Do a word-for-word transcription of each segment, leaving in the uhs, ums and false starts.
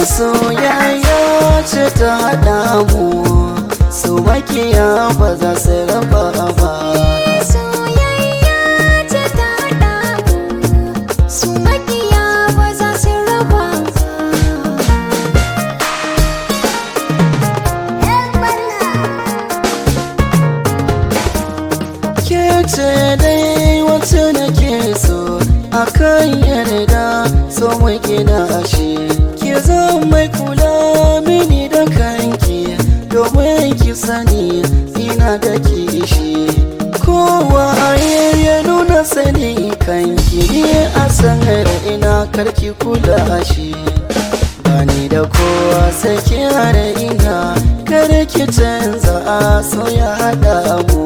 soyayya ce ta haɗa mu, su makiya ba za su raba ba. Soyayya ce ta haɗa mu, su makiya ba za su raba ba. Ke ce dai wacce nake so, akan yarda so mai gina shi. Ki zan mai kula mini da kanki, domin ki sani ina da kishi. Kowa ya nuna sani kanki, ni a sanar ina karki kula shi. Bani da kowa sai ki hana ina, kar ki canza a so ya haɗa mu.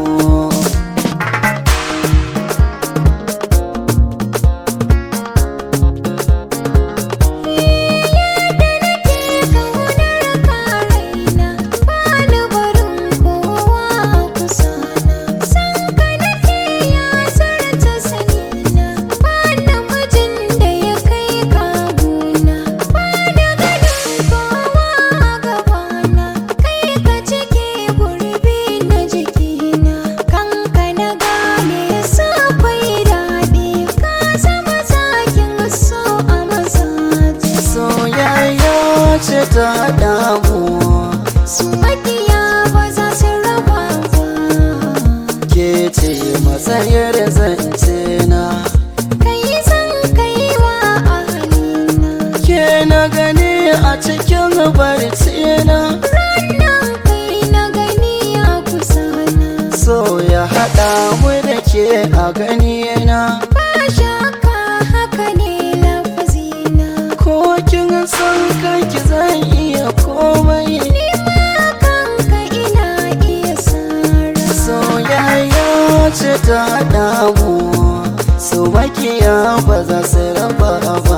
Ce ta haɗa mu, su makiya ba za su raba ba. Ke ce matsayar zance na, kai zan kai wa ahalina. Ke na gani a cikin barci na, ranar kai na gani a kusa na. So ya haɗa mu da ke a gani na, ba shakka haka ne lafazina. ko kin san kanki zan iya komai, ni ma kanka ina iya sara. Soyayya ce ta haɗa mu, su makiya ba za su raba ba.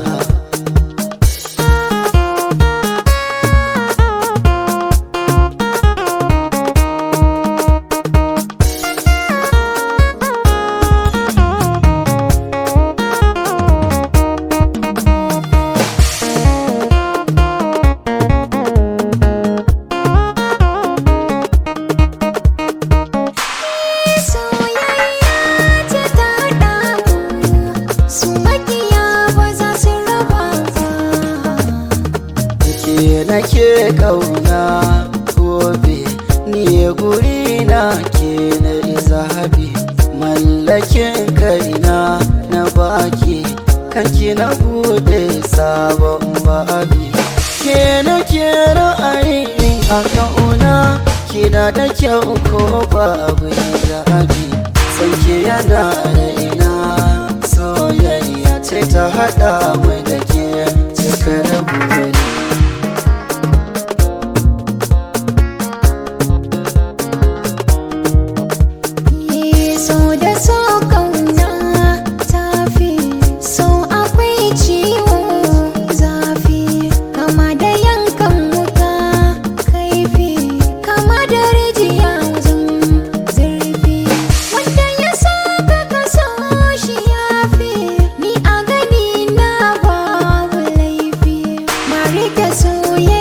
Nake kauna gobe, ni guri na ke na zahabi. Mallakin kaina na baki, kanki na bude sabon babi. Ke nake ra'ayin a kauna, kina da kyau ko babu zabi. Sanke yana raina, soyayya ce ta haɗa mai da ke cikar buri. Soyayya